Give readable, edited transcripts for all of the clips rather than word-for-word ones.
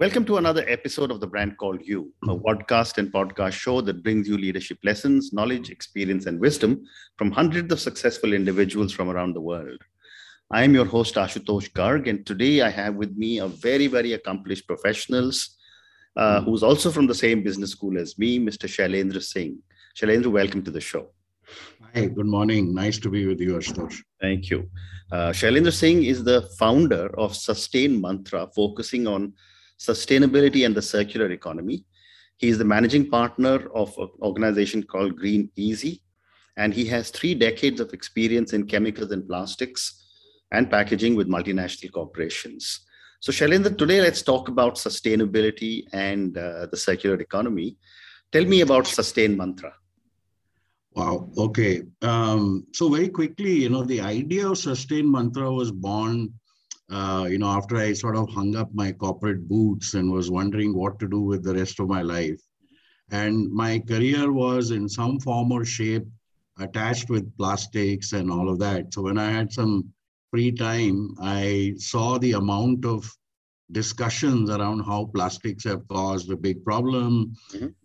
Welcome to another episode of The Brand Called You, a podcast and podcast show that brings you leadership lessons, knowledge, experience, and wisdom from hundreds of successful individuals from around the world. I am your host, Ashutosh Garg, and today I have with me a very accomplished professionals who's also from the same business school as me, Mr. Shailendra Singh. Shailendra, welcome to the show. Hi, good morning. Nice to be with you, Ashutosh. Thank you. Shailendra Singh is the founder of Sustain Mantra, focusing on sustainability and the circular economy. He is the managing partner of an organization called Green Easy, and he has 3 decades of experience in chemicals and plastics and packaging with multinational corporations. So Shailendra, today let's talk about sustainability and the circular economy. Tell me about Sustain Mantra. Wow. Okay. So very quickly, the idea of Sustain Mantra was born after I sort of hung up my corporate boots and was wondering what to do with the rest of my life. And my career was in some form or shape attached with plastics and all of that. So when I had some free time, I saw the amount of discussions around how plastics have caused a big problem.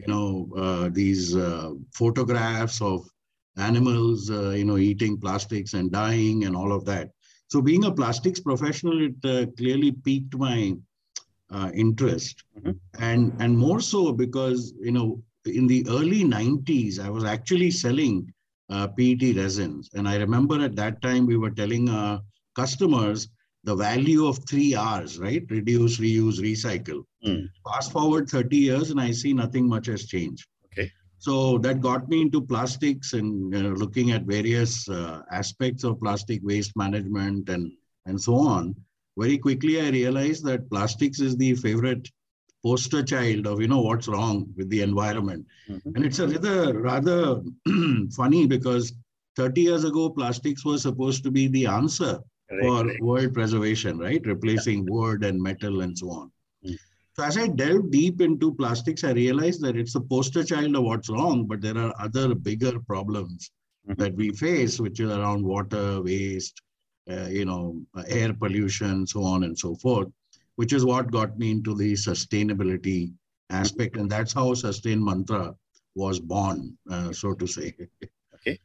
These photographs of animals, eating plastics and dying and all of that. So being a plastics professional, it clearly piqued my interest. And more so because, in the early 90s, I was actually selling PET resins. And I remember at that time, we were telling our customers the value of 3 R's, right? Reduce, reuse, recycle. Fast forward 30 years and I see nothing much has changed. Okay. So that got me into plastics and looking at various aspects of plastic waste management and so on. Very quickly, I realized that plastics is the favorite poster child of, what's wrong with the environment. And it's a rather funny because 30 years ago, plastics was supposed to be the answer for world preservation, right? Replacing wood and metal and so on. So as I delved deep into plastics, I realized that it's the poster child of what's wrong, but there are other bigger problems that we face, which is around water, waste, air pollution, so on and so forth, which is what got me into the sustainability aspect. And that's how Sustain Mantra was born, so to say. Okay.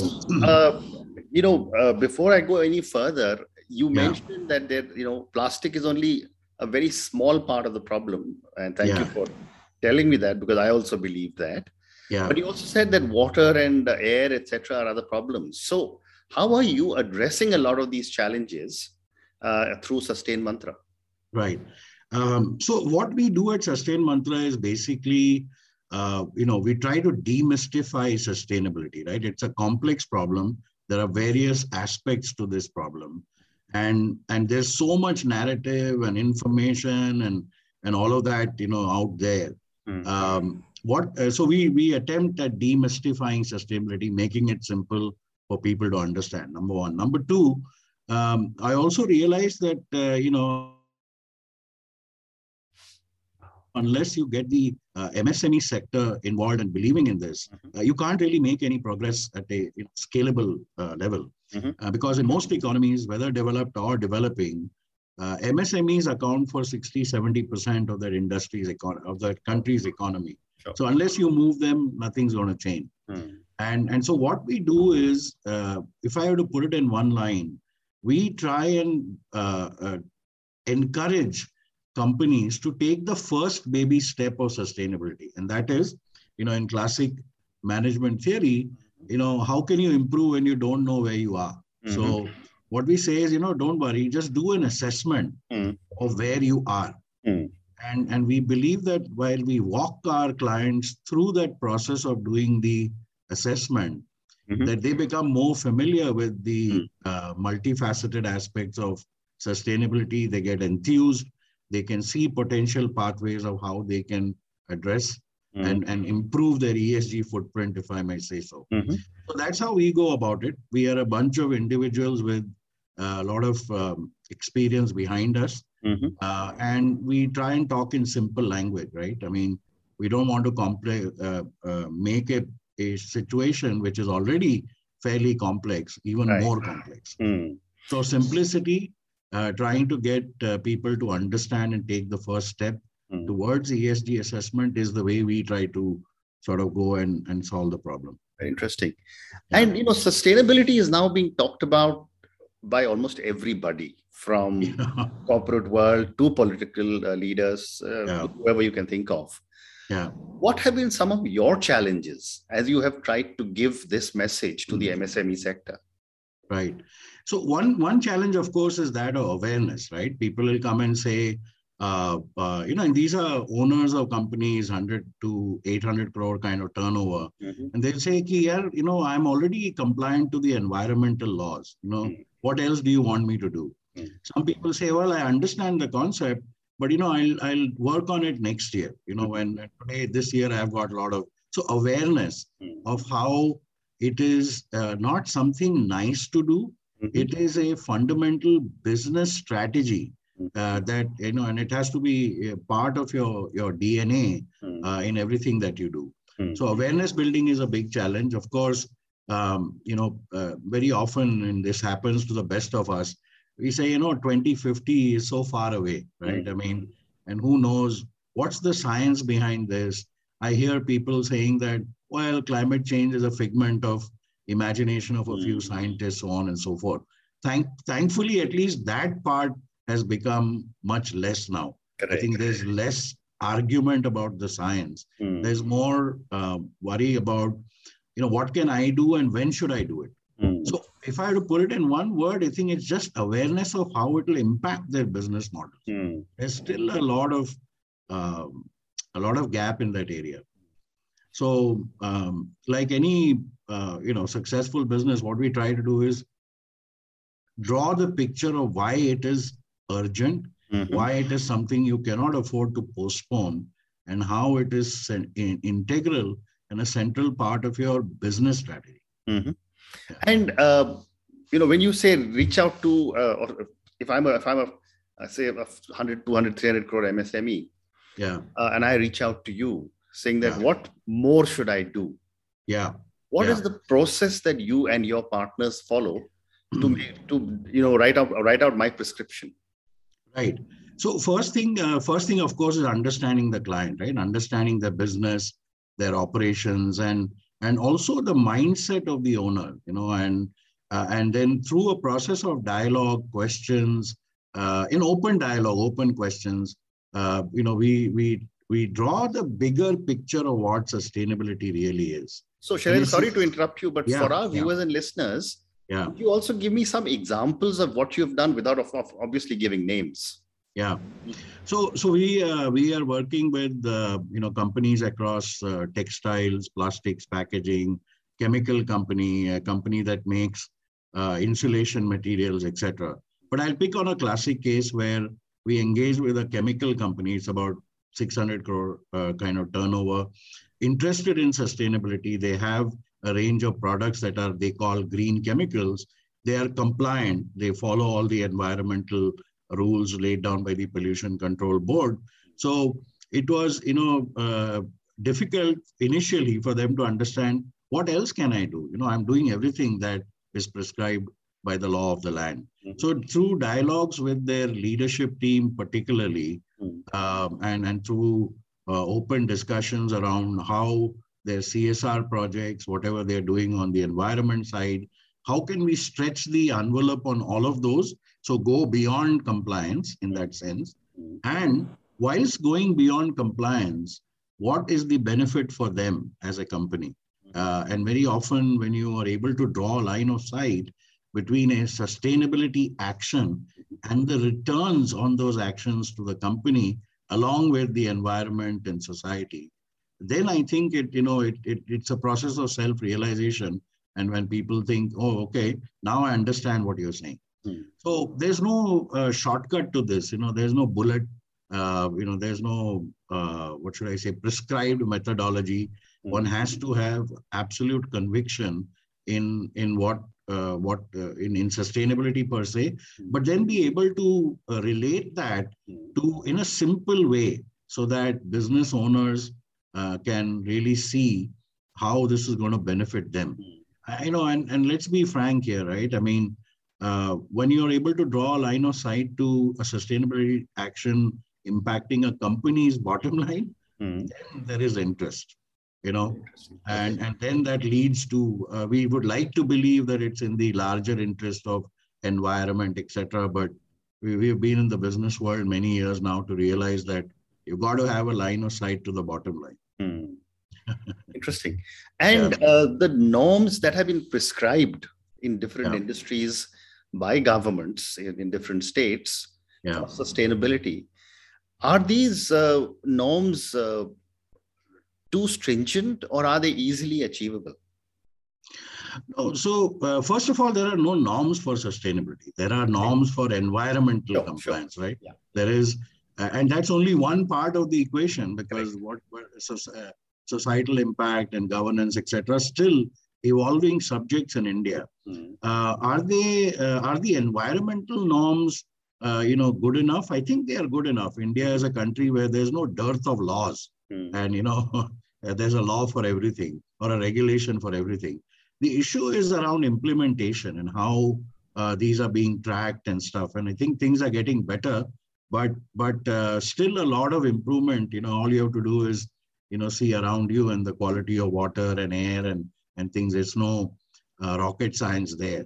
Before I go any further, you mentioned that plastic is only a very small part of the problem. And thank you for telling me that, because I also believe that. Yeah. But you also said that water and air, etc., are other problems. So how are you addressing a lot of these challenges through Sustain Mantra? Right. So what we do at Sustain Mantra is basically, we try to demystify sustainability, right? It's a complex problem. There are various aspects to this problem. And there's so much narrative and information and all of that, out there. So we attempt at demystifying sustainability, making it simple for people to understand, number one. Number two, I also realized that, unless you get the MSME sector involved and believing in this, you can't really make any progress at a scalable level. Because in most economies, whether developed or developing, MSMEs account for 60-70% of their of the country's economy. Sure. So unless you move them, nothing's going to change. And so what we do is, if I were to put it in one line, we try and encourage companies to take the first baby step of sustainability. And that is, in classic management theory, how can you improve when you don't know where you are? So what we say is, don't worry, just do an assessment of where you are. And we believe that while we walk our clients through that process of doing the assessment, that they become more familiar with the multifaceted aspects of sustainability. They get enthused. They can see potential pathways of how they can address and improve their ESG footprint, if I may say so. So that's how we go about it. We are a bunch of individuals with a lot of experience behind us. And we try and talk in simple language, right? I mean, we don't want to make a situation which is already fairly complex, even more complex. So simplicity, trying to get people to understand and take the first step, towards ESG assessment is the way we try to sort of go and solve the problem. Very interesting. Yeah. And, sustainability is now being talked about by almost everybody, from corporate world to political leaders, to whoever you can think of. Yeah. What have been some of your challenges as you have tried to give this message to the MSME sector? Right. So one challenge, of course, is that of awareness, right? People will come and say, and these are owners of companies, 100 to 800 crore kind of turnover. And they'll say, I'm already compliant to the environmental laws. What else do you want me to do? Some people say, well, I understand the concept, but, I'll work on it next year. When today, this year, I've got a lot of, so awareness of how it is not something nice to do. It is a fundamental business strategy that, and it has to be a part of your DNA in everything that you do. So awareness building is a big challenge. Of course, very often, and this happens to the best of us, we say, 2050 is so far away, right? I mean, and who knows what's the science behind this? I hear people saying that, well, climate change is a figment of imagination of a few scientists, so on and so forth. Thankfully, at least that part has become much less now. Correct. I think there's less argument about the science. There's more worry about, what can I do and when should I do it? So if I had to put it in one word, I think it's just awareness of how it will impact their business models. There's still a lot of gap in that area. So like any, successful business, what we try to do is draw the picture of why it is urgent, why it is something you cannot afford to postpone, and how it is integral and a central part of your business strategy. Yeah. And, when you say reach out to, or if I'm a say a 100, 200, 300 crore MSME, and I reach out to you saying that, what more should I do? What is the process that you and your partners follow to write out my prescription? Right. So first thing, of course, is understanding the client, right? Understanding their business, their operations, and also the mindset of the owner, and then through a process of dialogue, questions, in open dialogue, open questions, we draw the bigger picture of what sustainability really is. So, Shailendra, sorry to interrupt you, but for our viewers and listeners, could you also give me some examples of what you've done without obviously giving names? Yeah. So we are working with companies across textiles, plastics, packaging, chemical company, a company that makes insulation materials, etc. But I'll pick on a classic case where we engage with a chemical company. It's about 600 crore kind of turnover, interested in sustainability. They have a range of products that they call green chemicals. They are compliant. They follow all the environmental rules laid down by the Pollution Control Board. So it was, difficult initially for them to understand, what else can I do? I'm doing everything that is prescribed by the law of the land. So through dialogues with their leadership team, particularly, and through open discussions around how their CSR projects, whatever they're doing on the environment side, how can we stretch the envelope on all of those? So go beyond compliance in that sense. And whilst going beyond compliance, what is the benefit for them as a company? And very often when you are able to draw a line of sight between a sustainability action and the returns on those actions to the company, along with the environment and society, then I think it's a process of self-realization. And when people think, oh, okay, now I understand what you're saying. So there's no shortcut to this. There's no bullet. There's no prescribed methodology. One has to have absolute conviction in sustainability per se, but then be able to relate that to in a simple way so that business owners can really see how this is going to benefit them. And let's be frank here, right? I mean, when you're able to draw a line of sight to a sustainability action impacting a company's bottom line, Hmm. then there is interest, Interesting. Okay. and then that leads to, we would like to believe that it's in the larger interest of environment, etc. But we've been in the business world many years now to realize that you've got to have a line of sight to the bottom line. Hmm. Interesting. Yeah, And the norms that have been prescribed in different yeah, industries by governments in different states yeah. for sustainability, are these norms too stringent or are they easily achievable? No, so first of all, there are no norms for sustainability. There are Okay. norms for environmental Sure, sure. compliance, right? Yeah. There is, and that's only one part of the equation, because Correct. societal impact and governance, etc., still evolving subjects in India. Hmm. Are the environmental norms, good enough? I think they are good enough. India is a country where there's no dearth of laws, Hmm. and there's a law for everything or a regulation for everything. The issue is around implementation and how these are being tracked and stuff. And I think things are getting better, but still a lot of improvement. All you have to do is see around you and the quality of water and air and things. There's no rocket science there.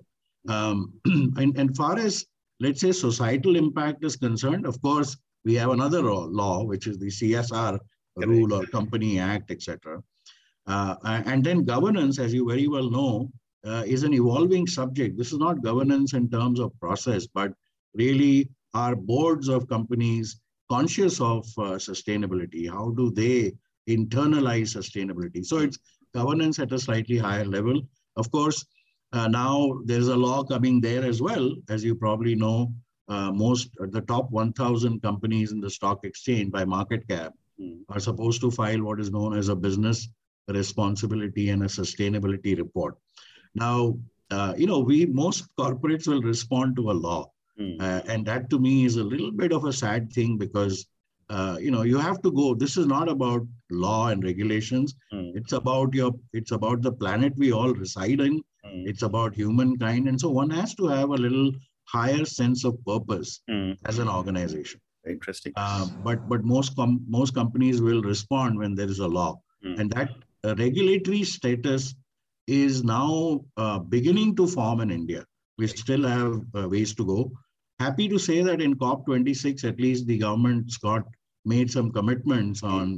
And far as, let's say, societal impact is concerned, of course, we have another law, which is the CSR rule or Company Act, etc. And then governance, as you very well know, is an evolving subject. This is not governance in terms of process, but really are boards of companies conscious of sustainability? How do they internalize sustainability? So it's governance at a slightly higher level. Of course, now there's a law coming there as well. As you probably know, the top 1,000 companies in the stock exchange by market cap are supposed to file what is known as a business responsibility and a sustainability report. Now, most corporates will respond to a law. And that to me is a little bit of a sad thing, because, you have to go. This is not about law and regulations. It's about the planet we all reside in. It's about humankind. And so one has to have a little higher sense of purpose as an organization. Interesting. But most companies will respond when there is a law. And that regulatory status is now beginning to form in India. We still have ways to go. Happy to say that in COP26, at least the government's made some commitments on,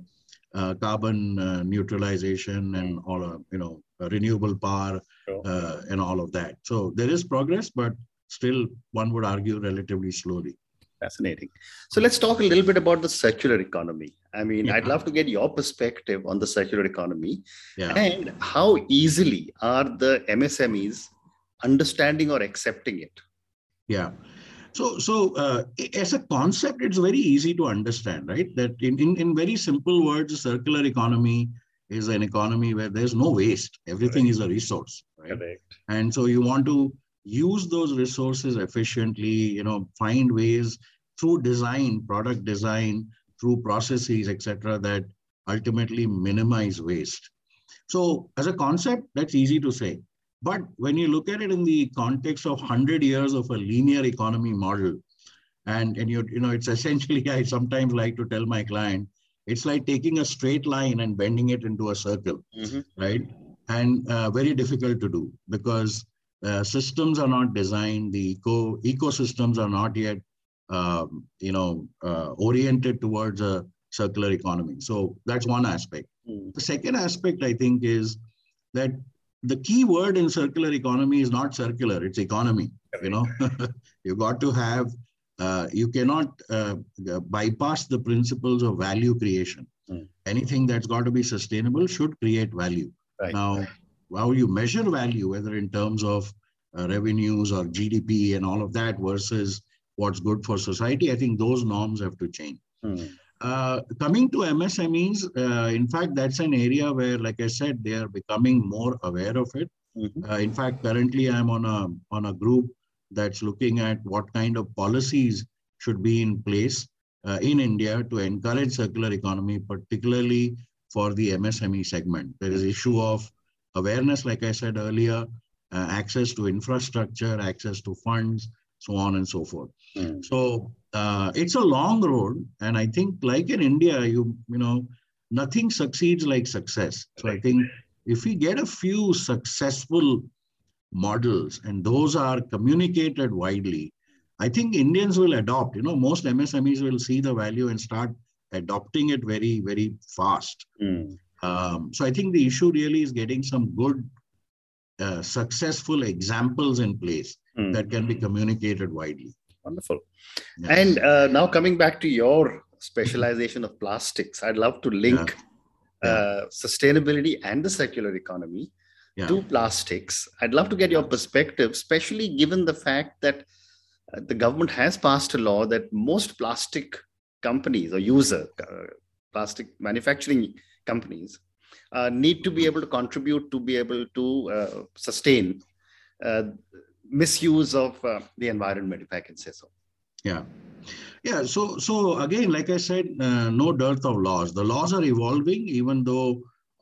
carbon neutralization and all, renewable power and all of that. So there is progress, but still, one would argue, relatively slowly. Fascinating. So let's talk a little bit about the circular economy. I mean, I'd love to get your perspective on the circular economy and how easily are the MSMEs understanding or accepting it? Yeah. So as a concept, it's very easy to understand, right? That in very simple words, a circular economy is an economy where there's no waste. Everything is a resource, right? Correct. And so you want to use those resources efficiently, find ways through design, product design, through processes, etc., that ultimately minimize waste. So as a concept, that's easy to say. But when you look at it in the context of 100 years of a linear economy model, and it's essentially, I sometimes like to tell my client, it's like taking a straight line and bending it into a circle, right? And very difficult to do, because systems are not designed, the ecosystems are not yet, oriented towards a circular economy. So that's one aspect. The second aspect, I think, is that the key word in circular economy is not circular, it's economy. You got to have, you cannot bypass the principles of value creation. Anything that's got to be sustainable should create value. Right. Now, how you measure value, whether in terms of revenues or GDP and all of that versus what's good for society, I think those norms have to change. Coming to MSMEs, in fact, that's an area where, like I said, they are becoming more aware of it. In fact, currently I'm on a group that's looking at what kind of policies should be in place in India to encourage circular economy, particularly for the MSME segment. There is issue of awareness, like I said earlier, access to infrastructure, access to funds, so on and so forth. So it's a long road. And I think like in India, nothing succeeds like success. So I think if we get a few successful models and those are communicated widely, I think Indians will adopt. Most MSMEs will see the value and start adopting it very, very fast. So I think the issue really is getting some good, successful examples in place that can be communicated widely. Wonderful. Yeah. And now coming back to your specialization of plastics, I'd love to link sustainability and the circular economy to plastics. I'd love to get your perspective, especially given the fact that the government has passed a law that most plastic companies or plastic manufacturing companies need to be able to contribute to be able to sustain misuse of the environment, if I can say so. Yeah. So again, like I said, no dearth of laws. The laws are evolving, even though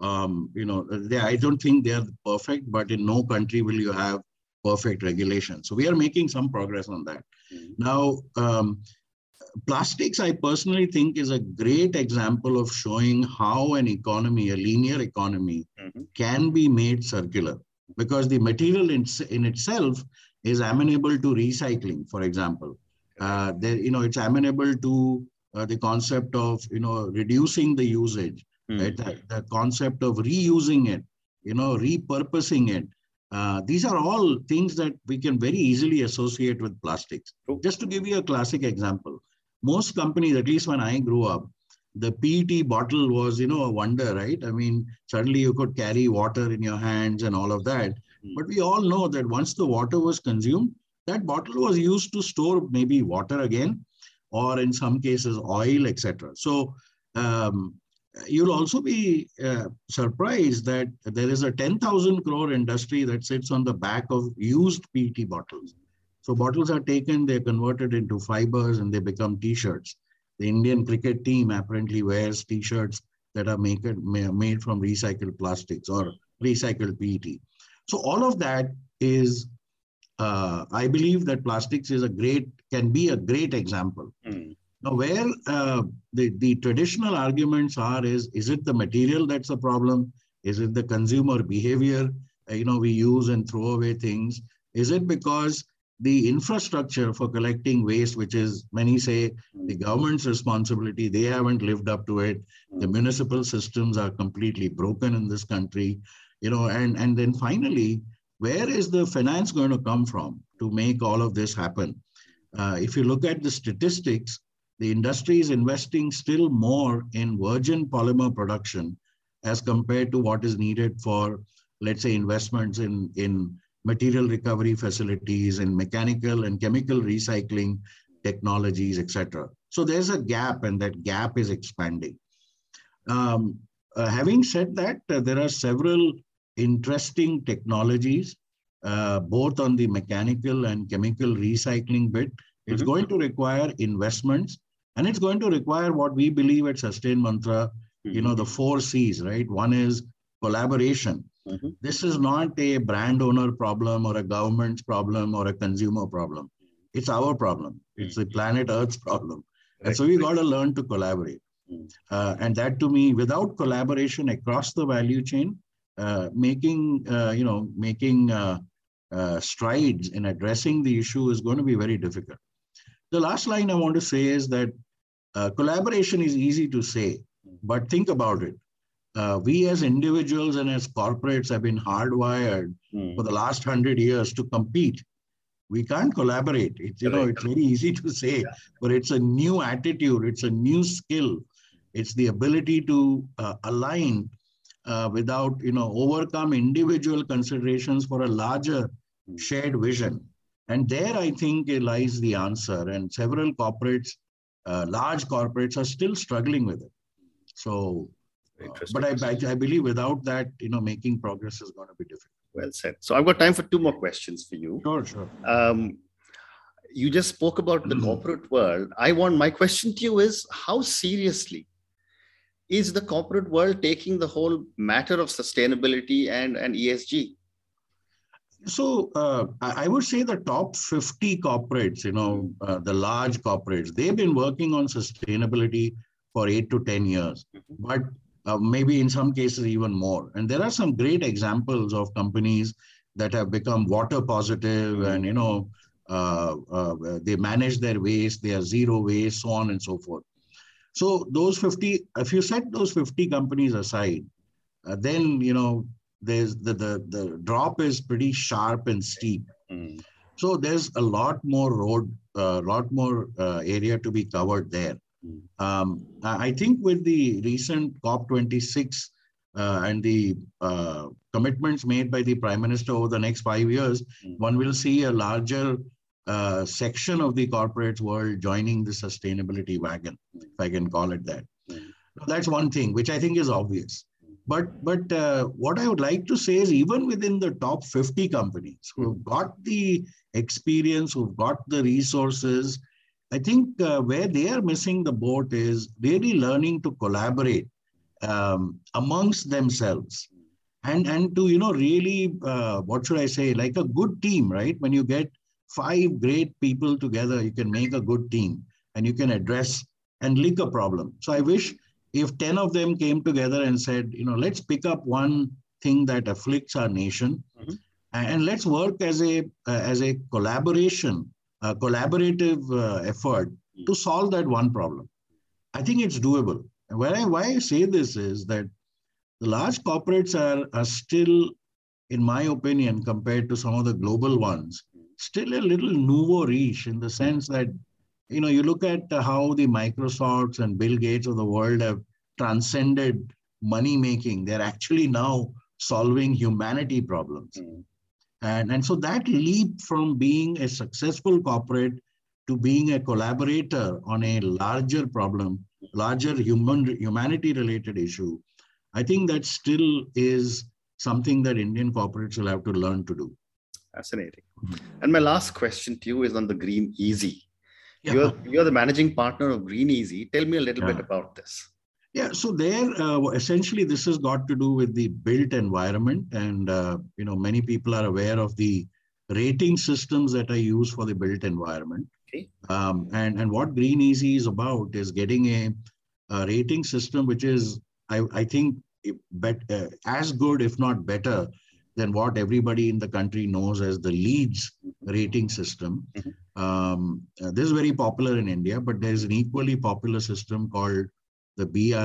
I don't think they are perfect, but in no country will you have perfect regulation. So we are making some progress on that. Now, plastics, I personally think, is a great example of showing how an economy, a linear economy, can be made circular, because the material in itself is amenable to recycling, for example. It's amenable to the concept of, reducing the usage, right? The concept of reusing it, repurposing it. These are all things that we can very easily associate with plastics. Just to give you a classic example, most companies, at least when I grew up, the PET bottle was, a wonder, right? I mean, suddenly you could carry water in your hands and all of that. But we all know that once the water was consumed, that bottle was used to store maybe water again, or in some cases oil, etc. So you'll also be surprised that there is a 10,000 crore industry that sits on the back of used PET bottles. So bottles are taken, they're converted into fibers, and they become T-shirts. The Indian cricket team apparently wears T-shirts that are made from recycled plastics or recycled PET. So all of that is, I believe that plastics can be a great example. Now, where the traditional arguments is it the material that's the problem? Is it the consumer behavior? We use and throw away things. Is it because the infrastructure for collecting waste, which is, many say, the government's responsibility, they haven't lived up to it? The municipal systems are completely broken in this country, and then finally, where is the finance going to come from to make all of this happen? If you look at the statistics, the industry is investing still more in virgin polymer production as compared to what is needed for, let's say, investments in material recovery facilities and mechanical and chemical recycling technologies, etc. So there's a gap, and that gap is expanding. Having said that, there are several interesting technologies, both on the mechanical and chemical recycling bit. It's going to require investments, and it's going to require what we believe at Sustain Mantra, the 4 C's, right? One is collaboration. This is not a brand owner problem or a government's problem or a consumer problem. It's our problem. It's the planet Earth's problem. And so we got to learn to collaborate. And that, to me, without collaboration across the value chain, making strides in addressing the issue is going to be very difficult. The last line I want to say is that collaboration is easy to say, but think about it. We as individuals and as corporates have been hardwired for the last 100 years to compete. We can't collaborate. It's very easy to say, but it's a new attitude. It's a new skill. It's the ability to align without, overcome individual considerations for a larger shared vision. And there, I think, lies the answer. And several corporates, large corporates, are still struggling with it. So, but I believe without that, making progress is going to be difficult. Well said. So I've got time for 2 more questions for you. Sure. You just spoke about the corporate world. My question to you is, how seriously is the corporate world taking the whole matter of sustainability and ESG? So I would say the top 50 corporates, the large corporates, they've been working on sustainability for 8 to 10 years, but maybe in some cases even more. And there are some great examples of companies that have become water positive and, they manage their waste, they are zero waste, so on and so forth. So those 50, if you set those 50 companies aside, then, there's the drop is pretty sharp and steep. So there's a lot more area to be covered there. I think with the recent COP26 and the commitments made by the Prime Minister over the next 5 years, one will see a larger section of the corporate world joining the sustainability wagon, if I can call it that. That's one thing, which I think is obvious. But what I would like to say is even within the top 50 companies who've got the experience, who've got the resources, I think where they are missing the boat is really learning to collaborate amongst themselves and to, really, what should I say, like a good team, right? When you get 5 great people together, you can make a good team and you can address and lick a problem. So I wish if 10 of them came together and said, let's pick up one thing that afflicts our nation and let's work as a collaborative effort to solve that one problem. I think it's doable. And why I say this is that the large corporates are still, in my opinion, compared to some of the global ones, still a little nouveau riche in the sense that, you look at how the Microsofts and Bill Gates of the world have transcended money making. They're actually now solving humanity problems. And so that leap from being a successful corporate to being a collaborator on a larger problem, larger humanity related issue, I think that still is something that Indian corporates will have to learn to do. Fascinating. And my last question to you is on the Green Easy. Yeah. You're the managing partner of Green Easy. Tell me a little bit about this. Yeah, so there, essentially, this has got to do with the built environment. And, many people are aware of the rating systems that are used for the built environment. Okay. And what Green Easy is about is getting a rating system, which is, I think, as good, if not better, than what everybody in the country knows as the LEED rating system. This is very popular in India, but there's an equally popular system called the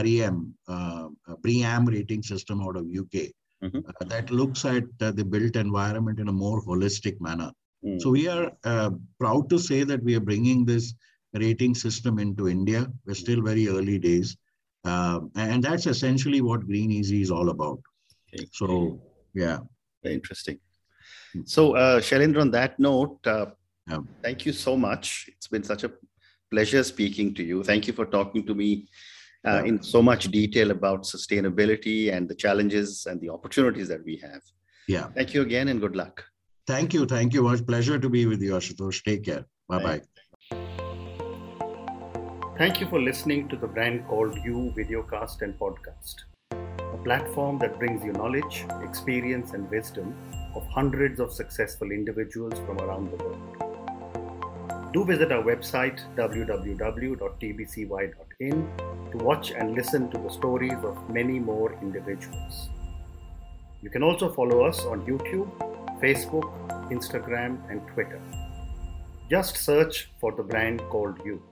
BREEAM rating system out of UK that looks at the built environment in a more holistic manner. So we are proud to say that we are bringing this rating system into India. We're still very early days. And that's essentially what Green Easy is all about. Okay. So, yeah. Very interesting. So, Shailendra, on that note, thank you so much. It's been such a pleasure speaking to you. Thank you for talking to me in so much detail about sustainability and the challenges and the opportunities that we have. Yeah. Thank you again and good luck. Thank you. Thank you. It was a pleasure to be with you, Ashutosh. Take care. Bye-bye. Thank you for listening to the Brand Called You videocast and podcast, a platform that brings you knowledge, experience, and wisdom of hundreds of successful individuals from around the world. Do visit our website www.tbcy.in to watch and listen to the stories of many more individuals. You can also follow us on YouTube, Facebook, Instagram, and Twitter. Just search for the Brand Called You.